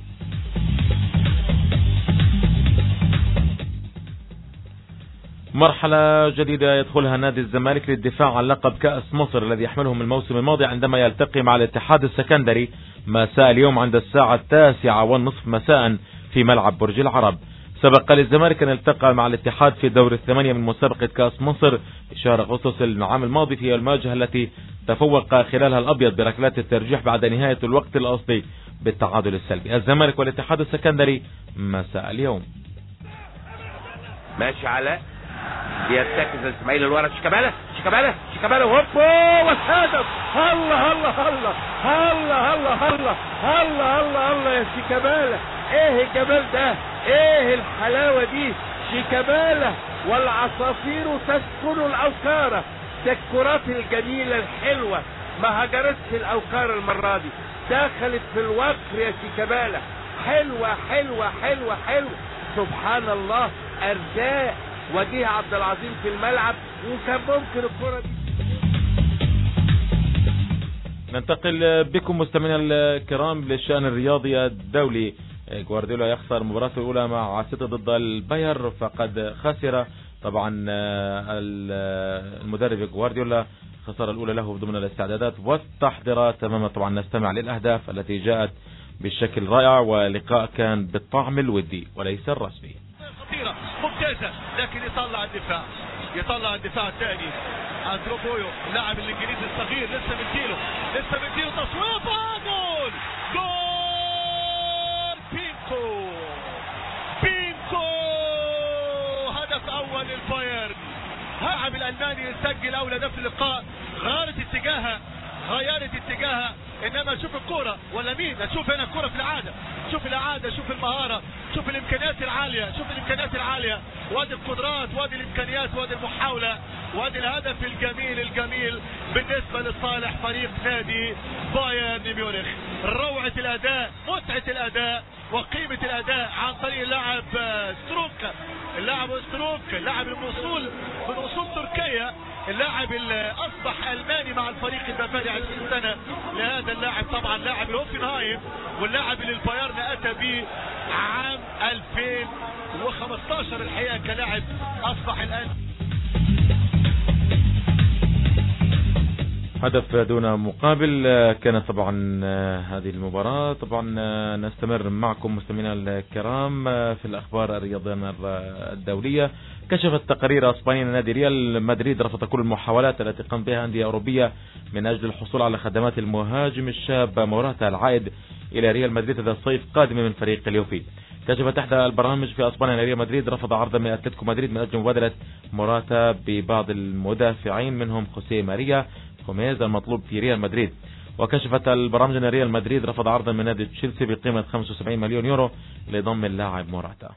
مرحلة جديدة يدخلها نادي الزمالك للدفاع عن لقب كأس مصر الذي يحمله من الموسم الماضي، عندما يلتقي مع الاتحاد السكندري مساء اليوم عند الساعة 9:30 مساء في ملعب برج العرب. سبق للزمالك أن التقى مع الاتحاد في دور الثمانية من مسابقة كأس مصر شهر أغسطس العام الماضي في المواجهة التي تفوق خلالها الأبيض بركلات الترجيح بعد نهاية الوقت الأصلي بالتعادل السلبي. الزمالك والاتحاد السكندري مساء اليوم. ماشي علاء بيرتكز الاسماعيلي لورا شيكابالا هوبا والهدف. الله الله الله الله الله الله الله الله الله يا شيكابالا، ايه الجمال ده، ايه الحلاوه دي. شيكابالا والعصافير تسكن الاوكار. ده الكرات الجميله الحلوه ما هجرتش الاوكار المره دي، دخلت في الوكر يا شيكابالا. حلوه حلوه حلوه حلوه، سبحان الله. ارزاق وجيه عبد العظيم في الملعب، وكان ممكن الكرة دي. ننتقل بكم مستمعينا الكرام للشأن الرياضي الدولي. جوارديولا يخسر مباراته الأولى مع سيتي ضد الباير فقد خسر. طبعا المدرب جوارديولا خسر الأولى له ضمن الاستعدادات والتحضيرات تماما. طبعا نستمع للأهداف التي جاءت بالشكل رائع، ولقاء كان بالطعم الودي وليس الرسمي. خطيرة ممتازة، لكن يطلع الدفاع الثاني اندروبويو اللاعب الانجليزي الصغير، لسه مديله تصويبه، جول بينكو هدف اول للبايرن. اللاعب الالماني يسجل اول هدف اللقاء، غيرت اتجاهها انما شوف الكرة ولا مين، شوف هنا الكرة في الإعادة، شوف المهارة، شوف الامكانيات العالية، وادي القدرات، وادي الامكانيات، وادي المحاولة، وادي الهدف الجميل بالنسبة لصالح فريق نادي بايرن ميونخ. روعة الاداء، متعة الاداء وقيمة الاداء عن طريق اللاعب ستروك، اللاعب من اصول تركية، اللاعب اللي اصبح الماني مع الفريق البافاري 20 سنة لهذا اللاعب. طبعا لاعب هوفنهايم، واللاعب اللي البايرن اتى به عام 2015 الحقيقة كلاعب اصبح الان هدف دون مقابل. كانت طبعا هذه المباراة. طبعا نستمر معكم مستمعينا الكرام في الأخبار الرياضية الدولية. كشفت تقارير اسبانيا ان نادي ريال مدريد رفض كل المحاولات التي قام بها أندية أوروبية من أجل الحصول على خدمات المهاجم الشاب موراتا العائد إلى ريال مدريد هذا الصيف قادم من فريق اليوفي. كشفت إحدى البرامج في اسبانيا ان ريال مدريد رفض عرضا من اتلتيكو مدريد من أجل مبادلة موراتا ببعض المدافعين منهم خوسيه ماريا خوميز المطلوب في ريال مدريد. وكشفت البرامج ان ريال مدريد رفض عرضا من نادي تشيلسي بقيمة 75 مليون يورو لضم اللاعب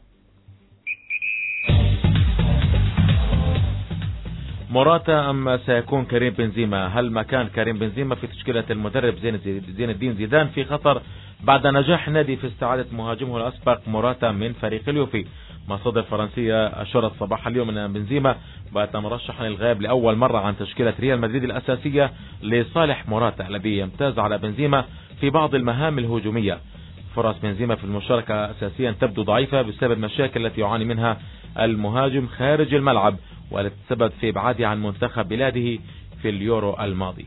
موراتا أم سيكون كريم بنزيما؟ هل مكان كريم بنزيما في تشكيلة المدرب زين الدين زيدان في خطر بعد نجاح النادي في استعادة مهاجمه الأسبق موراتا من فريق اليوفي؟ مصادر فرنسية أشارت صباح اليوم أن بنزيما بات مرشحا للغياب لأول مرة عن تشكيلة ريال مدريد الأساسية لصالح موراتا الذي يمتاز على بنزيما في بعض المهام الهجومية. فرص بنزيما في المشاركة أساسيا تبدو ضعيفة بسبب المشاكل التي يعاني منها المهاجم خارج الملعب والتي تسبب في إبعاده عن منتخب بلاده في اليورو الماضي.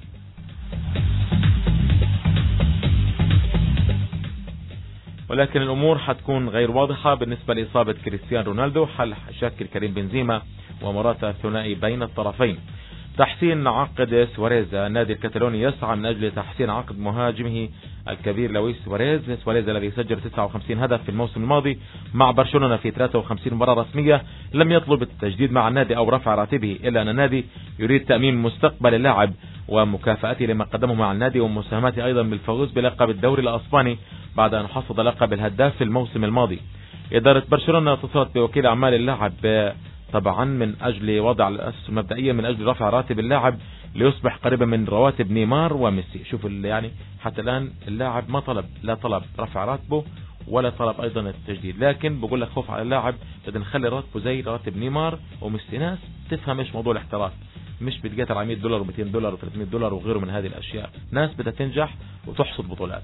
ولكن الأمور حتكون غير واضحة بالنسبة لإصابة كريستيانو رونالدو. هل يشكل كريم بنزيما وموراتا الثنائي بين الطرفين؟ تحسين عقد سواريز. النادي الكتالوني يسعى من أجل تحسين عقد مهاجمه الكبير لويس سواريز الذي سجل 59 هدف في الموسم الماضي مع برشلونة في 53 مباراة رسمية. لم يطلب التجديد مع النادي أو رفع راتبه، إلا أن النادي يريد تأمين مستقبل اللاعب ومكافأته لما قدمه مع النادي ومساهمته أيضا بالفوز بلقب الدوري الأسباني بعد أن حصد لقب الهداف في الموسم الماضي. إدارة برشلونة اتصلت بوكيل أعمال اللاعب طبعا من أجل وضع الأسس المبدئية من أجل رفع راتب اللاعب ليصبح قريبا من رواتب نيمار وميسي. شوف يعني حتى الآن اللاعب ما طلب، لا طلب رفع راتبه ولا طلب أيضا التجديد، لكن بقول لك خوف على اللاعب بدنا نخلي راتبه زي راتب نيمار وميسي. ناس تفهم ايش موضوع الاحتراف، مش بتقاتل على $100 و$200 و$300 وغيره من هذه الأشياء. ناس بدها تنجح وتحصد بطولات.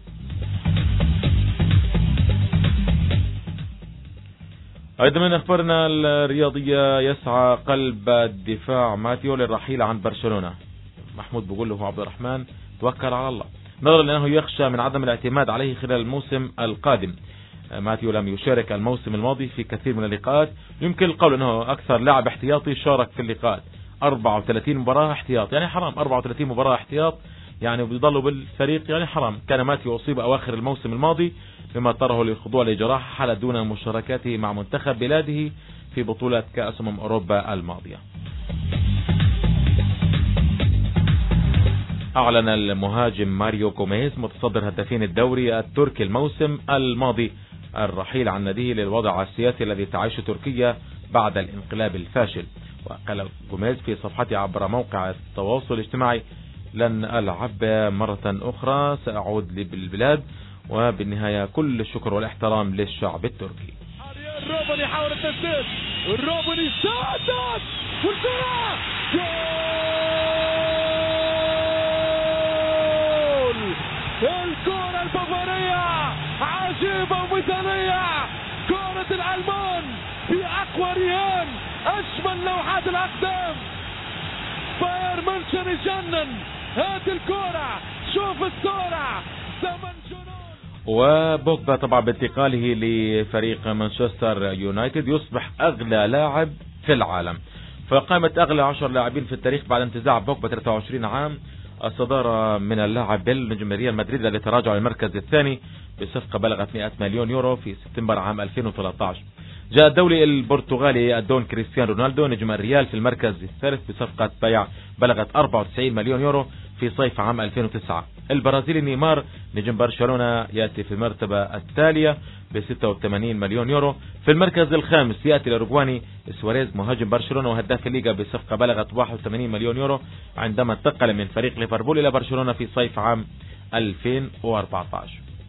أيضا من أخبارنا الرياضية يسعى قلب الدفاع ماتيو للرحيل عن برشلونة. محمود بيقول له عبد الرحمن توكل على الله نظرا لأنه يخشى من عدم الاعتماد عليه خلال الموسم القادم. ماتيو لم يشارك الموسم الماضي في كثير من اللقاءات، يمكن القول أنه أكثر لاعب احتياطي شارك في اللقاءات 34 مباراة احتياط، يعني حرام 34 مباراة احتياط يعني بيضلوا بالفريق، يعني حرام. كان ماتيو أصيب أواخر الموسم الماضي مما اضطره للخضوع لجراحة حالة دون مشاركاته مع منتخب بلاده في بطولة كأس أوروبا الماضية. أعلن المهاجم ماريو كوميز متصدر هدافين الدوري التركي الموسم الماضي الرحيل عن ناديه للوضع السياسي الذي تعيشه تركيا بعد الانقلاب الفاشل. وقال كوميز في صفحته عبر موقع التواصل الاجتماعي: لن ألعب مرة أخرى، سأعود بالبلاد، وبالنهاية كل الشكر والاحترام للشعب التركي. روبن يحاول التسديد، روبن يسدد والكرة جول! الكرة البافارية عجيبة ومثالية أجمل لوحات الأقدام. بايرن ميونخ يجنن. هات الكرة، شوف السرعة، زمن جنون. وبوجبا طبعا بانتقاله لفريق مانشستر يونايتد يصبح أغلى لاعب في العالم. فقائمة أغلى 10 لاعبين في التاريخ بعد انتزاع بوجبا 23 عام الصدارة من اللاعب بيل نجم ريال مدريد الذي تراجع للمركز الثاني بصفقة بلغت 100 مليون يورو في سبتمبر عام 2013. جاء الدولي البرتغالي الدون كريستيانو رونالدو نجم الريال في المركز الثالث بصفقة بيع بلغت 94 مليون يورو في صيف عام 2009. البرازيلي نيمار نجم برشلونة يأتي في المرتبة التالية ب 86 مليون يورو. في المركز الخامس يأتي الأوروغواني سواريز مهاجم برشلونة وهداف الليغا بصفقة بلغت 81 مليون يورو عندما انتقل من فريق ليفربول إلى برشلونة في صيف عام 2014.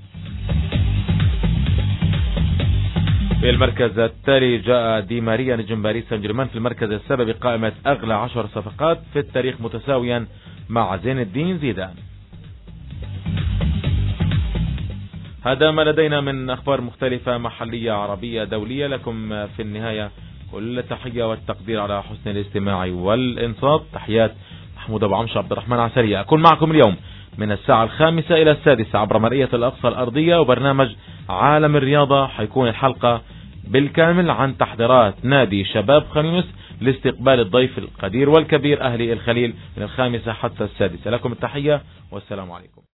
في المركز التالي جاء دي ماريا نجم باريس سان جيرمان في المركز السابع بقائمة أغلى 10 صفقات في التاريخ متساويا مع زين الدين زيدان. هذا ما لدينا من أخبار مختلفة محلية عربية دولية. لكم في النهاية كل التحية والتقدير على حسن الاستماع والإنصات. تحيات محمود أبو عمش عبد الرحمن عسرية. أكون معكم اليوم من 5:00 إلى 6:00 عبر مرئية الأقصى الأرضية، وبرنامج عالم الرياضة حيكون الحلقة بالكامل عن تحضيرات نادي شباب خان يونس لاستقبال الضيف القدير والكبير أهلي الخليل من 5:00 حتى 6:00. لكم التحية والسلام عليكم.